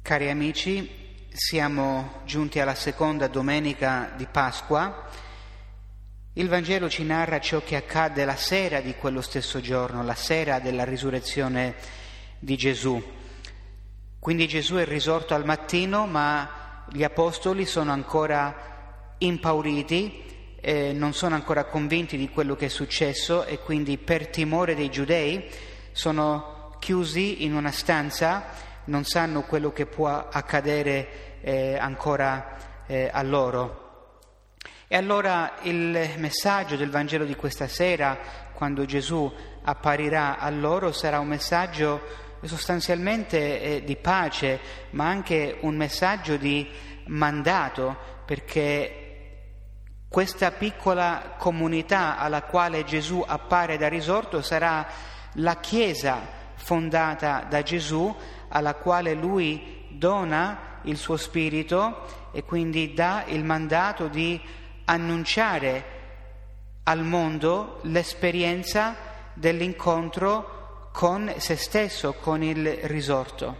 Cari amici, siamo giunti alla seconda domenica di Pasqua. Il Vangelo ci narra ciò che accadde la sera di quello stesso giorno, la sera della risurrezione di Gesù. Quindi Gesù è risorto al mattino, ma gli apostoli sono ancora impauriti, non sono ancora convinti di quello che è successo e quindi per timore dei giudei sono chiusi in una stanza, non sanno quello che può accadere ancora a loro. E allora il messaggio del Vangelo di questa sera, quando Gesù apparirà a loro, sarà un messaggio sostanzialmente di pace, ma anche un messaggio di mandato, perché questa piccola comunità alla quale Gesù appare da risorto sarà la Chiesa fondata da Gesù, alla quale Lui dona il suo Spirito e quindi dà il mandato di annunciare al mondo l'esperienza dell'incontro con se stesso, con il risorto.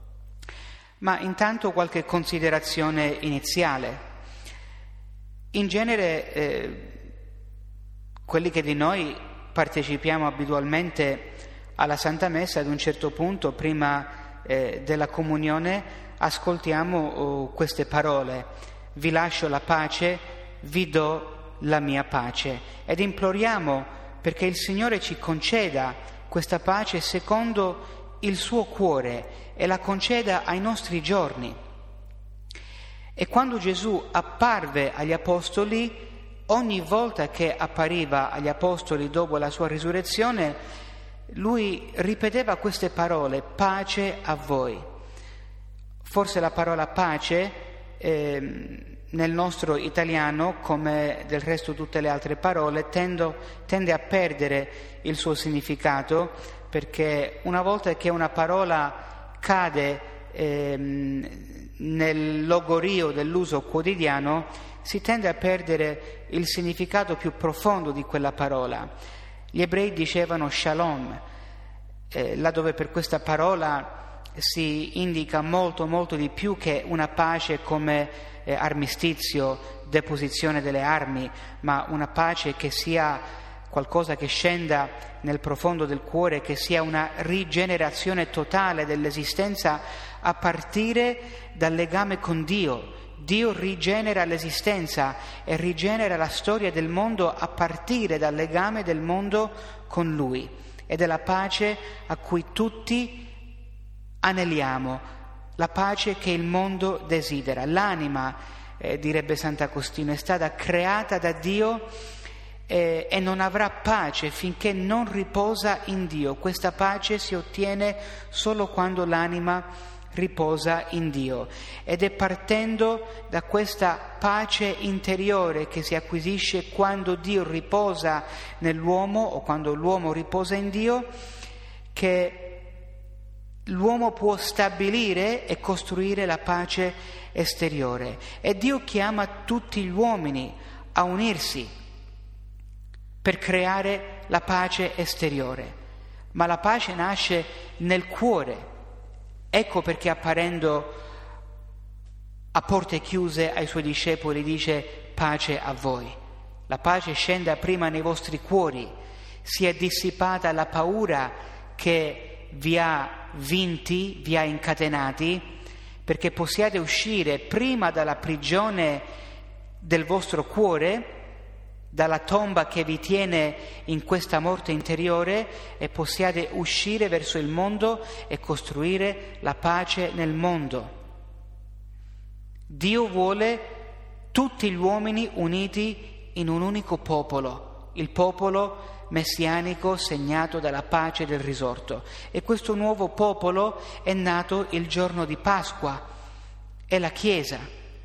Ma intanto qualche considerazione iniziale. In genere quelli che di noi partecipiamo abitualmente alla Santa Messa, ad un certo punto, prima della comunione, ascoltiamo queste parole: vi lascio la pace, vi do la mia pace, ed imploriamo perché il Signore ci conceda questa pace secondo il suo cuore e la conceda ai nostri giorni. E quando Gesù apparve agli apostoli, ogni volta che appariva agli apostoli dopo la sua risurrezione, lui ripeteva queste parole: pace a voi. Forse la parola pace nel nostro italiano, come del resto tutte le altre parole, tende a perdere il suo significato, perché una volta che una parola cade nel logorio dell'uso quotidiano, si tende a perdere il significato più profondo di quella parola. Gli ebrei dicevano shalom, laddove per questa parola si indica molto di più che una pace come armistizio, deposizione delle armi, ma una pace che sia qualcosa che scenda nel profondo del cuore, che sia una rigenerazione totale dell'esistenza a partire dal legame con Dio. Dio rigenera l'esistenza e rigenera la storia del mondo a partire dal legame del mondo con Lui, ed è la pace a cui tutti aneliamo, la pace che il mondo desidera. L'anima, direbbe Sant'Agostino, è stata creata da Dio e non avrà pace finché non riposa in Dio. Questa pace si ottiene solo quando l'anima riposa in Dio, ed è partendo da questa pace interiore che si acquisisce quando Dio riposa nell'uomo o quando l'uomo riposa in Dio, che l'uomo può stabilire e costruire la pace esteriore. E Dio chiama tutti gli uomini a unirsi per creare la pace esteriore, ma la pace nasce nel cuore. Ecco perché, apparendo a porte chiuse ai suoi discepoli, dice pace a voi. La pace scenda prima nei vostri cuori, si è dissipata la paura che vi ha vinti, vi ha incatenati, perché possiate uscire prima dalla prigione del vostro cuore, dalla tomba che vi tiene in questa morte interiore, e possiate uscire verso il mondo e costruire la pace nel mondo. Dio vuole tutti gli uomini uniti in un unico popolo, il popolo messianico segnato dalla pace del risorto. E questo nuovo popolo è nato il giorno di Pasqua, è la Chiesa.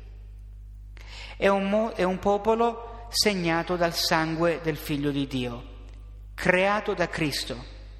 È un popolo segnato dal sangue del Figlio di Dio, creato da Cristo.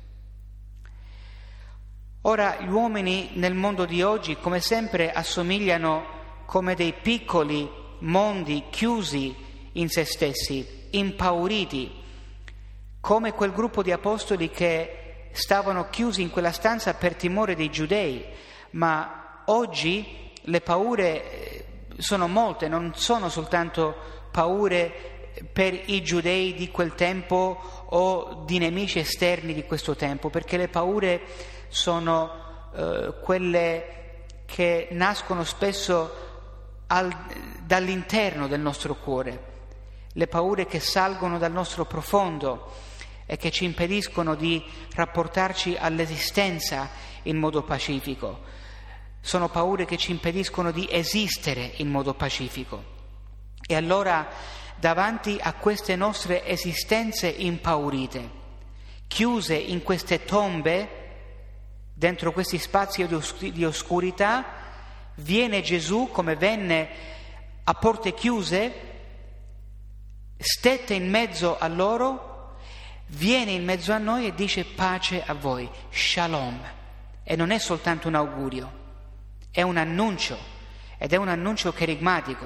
Ora, gli uomini nel mondo di oggi, come sempre, assomigliano come dei piccoli mondi chiusi in se stessi, impauriti, come quel gruppo di apostoli che stavano chiusi in quella stanza per timore dei giudei, ma oggi le paure sono molte, non sono soltanto paure per i giudei di quel tempo o di nemici esterni di questo tempo, perché le paure sono quelle che nascono spesso dall'interno del nostro cuore, le paure che salgono dal nostro profondo e che ci impediscono di rapportarci all'esistenza in modo pacifico. Sono paure che ci impediscono di esistere in modo pacifico. E allora, davanti a queste nostre esistenze impaurite, chiuse in queste tombe, dentro questi spazi di oscurità, viene Gesù come venne a porte chiuse, stette in mezzo a loro, viene in mezzo a noi e dice pace a voi, shalom. E non è soltanto un augurio, è un annuncio, ed è un annuncio cherigmatico.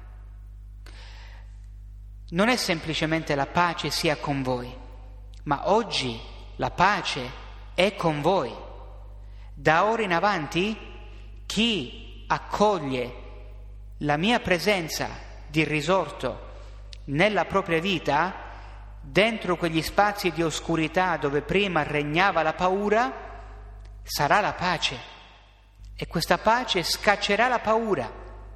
Non è semplicemente la pace sia con voi, ma oggi la pace è con voi. Da ora in avanti, chi accoglie la mia presenza di risorto nella propria vita, dentro quegli spazi di oscurità dove prima regnava la paura, sarà la pace, e questa pace scaccerà la paura.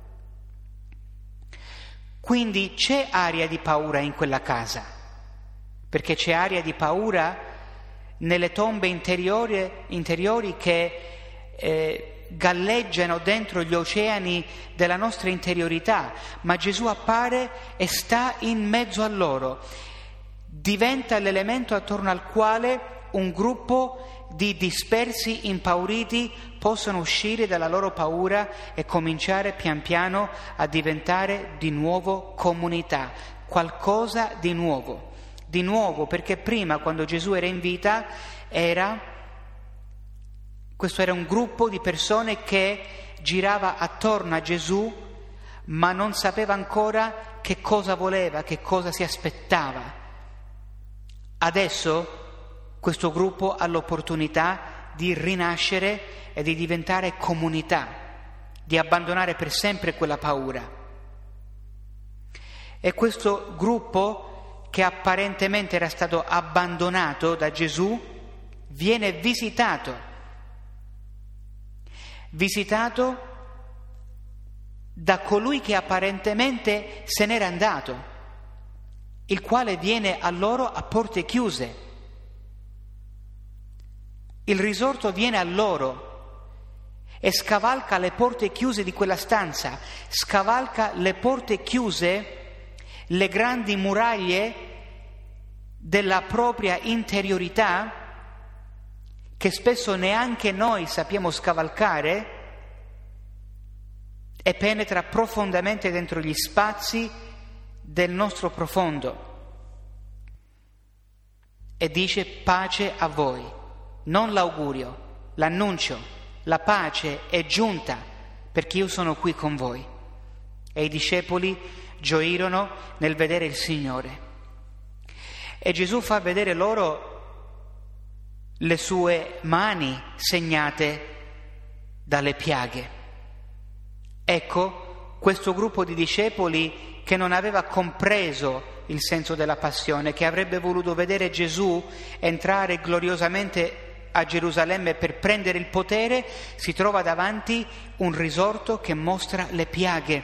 Quindi c'è aria di paura in quella casa, perché c'è aria di paura nelle tombe interiori che galleggiano dentro gli oceani della nostra interiorità, ma Gesù appare e sta in mezzo a loro. Diventa l'elemento attorno al quale un gruppo di dispersi, impauriti possono uscire dalla loro paura e cominciare pian piano a diventare di nuovo comunità, qualcosa di nuovo, perché prima, quando Gesù era in vita, questo era un gruppo di persone che girava attorno a Gesù, ma non sapeva ancora che cosa voleva, che cosa si aspettava. Adesso questo gruppo ha l'opportunità di rinascere e di diventare comunità, di abbandonare per sempre quella paura. E questo gruppo, che apparentemente era stato abbandonato da Gesù, viene visitato da colui che apparentemente se n'era andato, il quale viene a loro a porte chiuse. Il risorto viene a loro e scavalca le porte chiuse di quella stanza, scavalca le porte chiuse, le grandi muraglie della propria interiorità, che spesso neanche noi sappiamo scavalcare, e penetra profondamente dentro gli spazi del nostro profondo e dice pace a voi, non l'augurio, l'annuncio, la pace è giunta perché io sono qui con voi. E i discepoli gioirono nel vedere il Signore. E Gesù fa vedere loro le sue mani segnate dalle piaghe. Ecco, questo gruppo di discepoli che non aveva compreso il senso della passione, che avrebbe voluto vedere Gesù entrare gloriosamente a Gerusalemme per prendere il potere, si trova davanti un risorto che mostra le piaghe.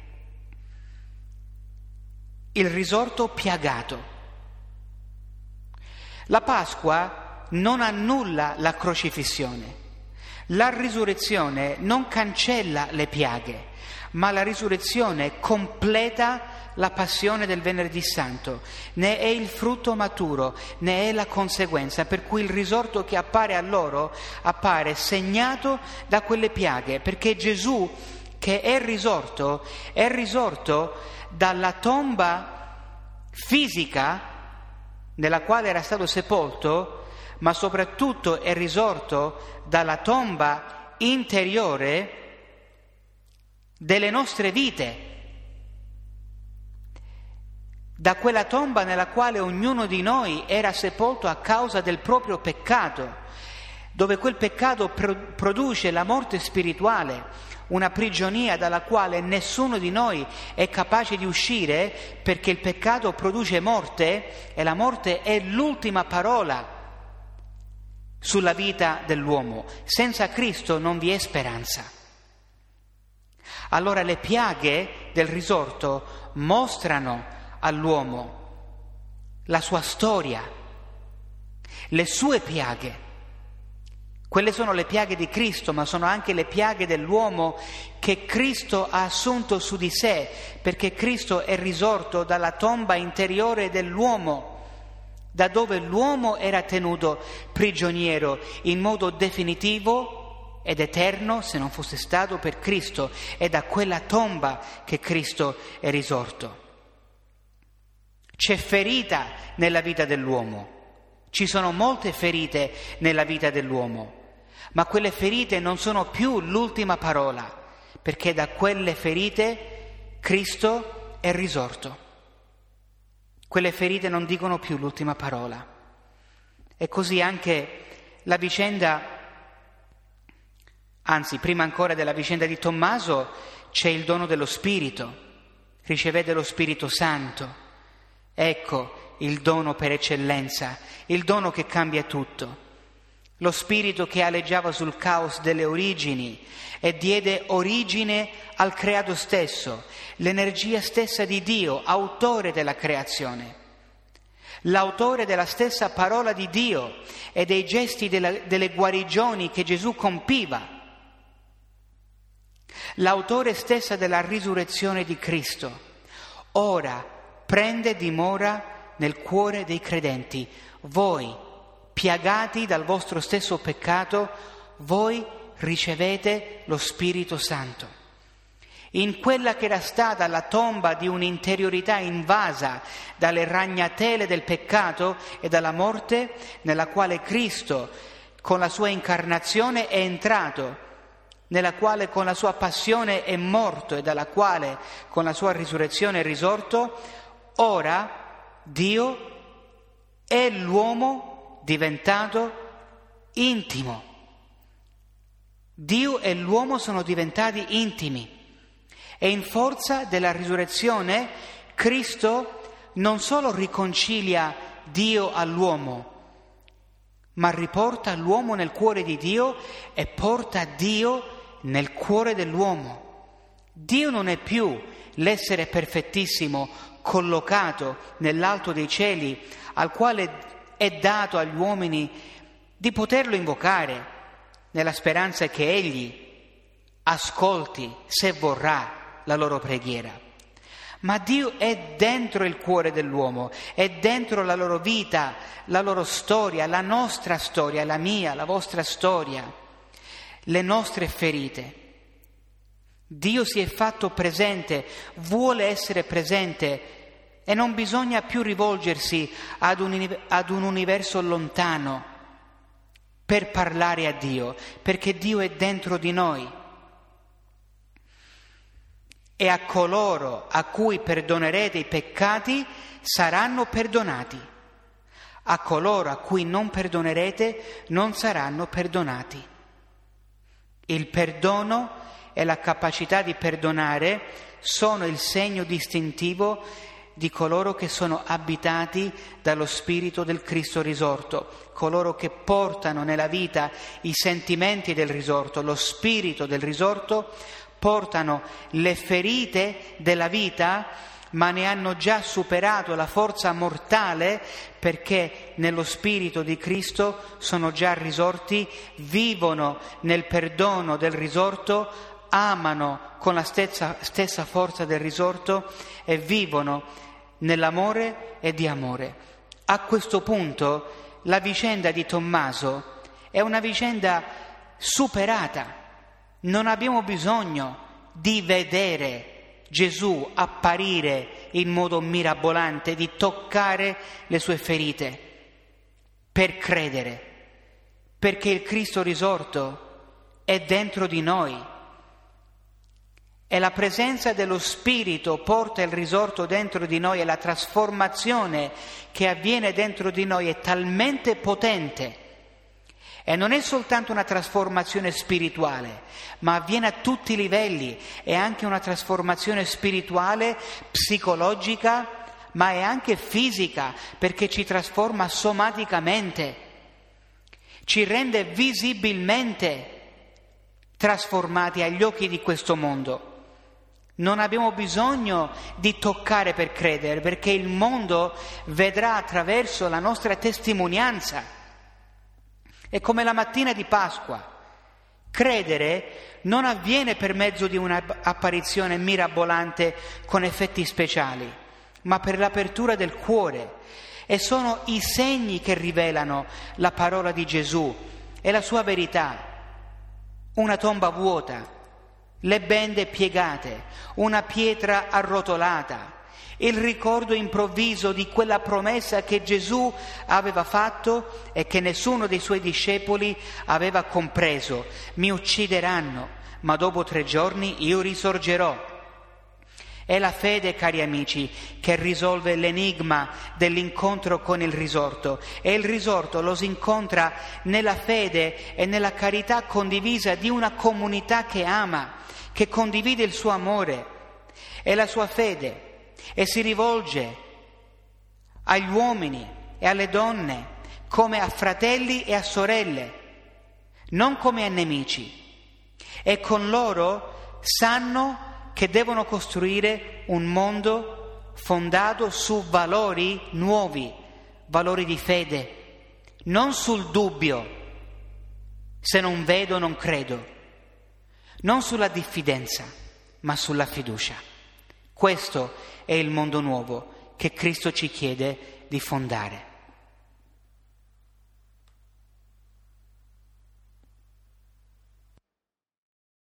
Il risorto piagato. La Pasqua non annulla la crocifissione. La risurrezione non cancella le piaghe, ma la risurrezione completa la passione del Venerdì Santo, ne è il frutto maturo, ne è la conseguenza, per cui il risorto che appare a loro appare segnato da quelle piaghe, perché Gesù, che è risorto dalla tomba fisica nella quale era stato sepolto, ma soprattutto è risorto dalla tomba interiore delle nostre vite, da quella tomba nella quale ognuno di noi era sepolto a causa del proprio peccato, dove quel peccato produce la morte spirituale, una prigionia dalla quale nessuno di noi è capace di uscire, perché il peccato produce morte e la morte è l'ultima parola sulla vita dell'uomo. Senza Cristo non vi è speranza. Allora le piaghe del risorto mostrano all'uomo la sua storia, le sue piaghe. Quelle sono le piaghe di Cristo, ma sono anche le piaghe dell'uomo che Cristo ha assunto su di sé, perché Cristo è risorto dalla tomba interiore dell'uomo, da dove l'uomo era tenuto prigioniero in modo definitivo ed eterno, se non fosse stato per Cristo. È da quella tomba che Cristo è risorto. C'è ferita nella vita dell'uomo. Ci sono molte ferite nella vita dell'uomo, ma quelle ferite non sono più l'ultima parola, perché da quelle ferite Cristo è risorto. Quelle ferite non dicono più l'ultima parola. E così anche la vicenda, anzi prima ancora della vicenda di Tommaso, c'è il dono dello Spirito. Ricevete lo Spirito Santo. Ecco il dono per eccellenza, il dono che cambia tutto. Lo Spirito che aleggiava sul caos delle origini e diede origine al creato stesso, l'energia stessa di Dio, autore della creazione, l'autore della stessa parola di Dio e dei gesti delle guarigioni che Gesù compiva, l'autore stessa della risurrezione di Cristo, ora prende dimora nel cuore dei credenti. Voi, piagati dal vostro stesso peccato, voi ricevete lo Spirito Santo. In quella che era stata la tomba di un'interiorità invasa dalle ragnatele del peccato e dalla morte, nella quale Cristo con la sua incarnazione è entrato, nella quale con la sua passione è morto e dalla quale con la sua risurrezione è risorto, ora Dio è l'uomo diventato intimo. Dio e l'uomo sono diventati intimi e in forza della risurrezione Cristo non solo riconcilia Dio all'uomo, ma riporta l'uomo nel cuore di Dio e porta Dio nel cuore dell'uomo. Dio non è più l'essere perfettissimo collocato nell'alto dei cieli, al quale è dato agli uomini di poterlo invocare nella speranza che Egli ascolti, se vorrà, la loro preghiera. Ma Dio è dentro il cuore dell'uomo, è dentro la loro vita, la loro storia, la nostra storia, la mia, la vostra storia, le nostre ferite. Dio si è fatto presente, vuole essere presente e non bisogna più rivolgersi ad un universo lontano per parlare a Dio, perché Dio è dentro di noi. E a coloro a cui perdonerete i peccati saranno perdonati. A coloro a cui non perdonerete non saranno perdonati. Il perdono e la capacità di perdonare sono il segno distintivo di coloro che sono abitati dallo Spirito del Cristo risorto, coloro che portano nella vita i sentimenti del risorto, lo Spirito del risorto, portano le ferite della vita, ma ne hanno già superato la forza mortale, perché nello Spirito di Cristo sono già risorti, vivono nel perdono del risorto, amano con la stessa forza del risorto e vivono nell'amore e di amore. A questo punto la vicenda di Tommaso è una vicenda superata. Non abbiamo bisogno di vedere Gesù apparire in modo mirabolante, di toccare le sue ferite per credere, perché il Cristo risorto è dentro di noi. E la presenza dello Spirito porta il risorto dentro di noi, e la trasformazione che avviene dentro di noi è talmente potente E non è soltanto una trasformazione spirituale, ma avviene a tutti i livelli. È anche una trasformazione spirituale, psicologica, ma è anche fisica, perché ci trasforma somaticamente, ci rende visibilmente trasformati agli occhi di questo mondo. Non abbiamo bisogno di toccare per credere, perché il mondo vedrà attraverso la nostra testimonianza. È come la mattina di Pasqua. Credere non avviene per mezzo di un'apparizione mirabolante con effetti speciali, ma per l'apertura del cuore. E sono i segni che rivelano la parola di Gesù e la sua verità. Una tomba vuota, le bende piegate, una pietra arrotolata, il ricordo improvviso di quella promessa che Gesù aveva fatto e che nessuno dei suoi discepoli aveva compreso: mi uccideranno, ma dopo 3 giorni io risorgerò. È la fede, cari amici, che risolve l'enigma dell'incontro con il risorto, e il risorto lo si incontra nella fede e nella carità condivisa di una comunità che ama, che condivide il suo amore e la sua fede e si rivolge agli uomini e alle donne come a fratelli e a sorelle, non come a nemici, e con loro sanno che devono costruire un mondo fondato su valori nuovi, valori di fede, non sul dubbio, se non vedo non credo, non sulla diffidenza, ma sulla fiducia. Questo è il mondo nuovo che Cristo ci chiede di fondare.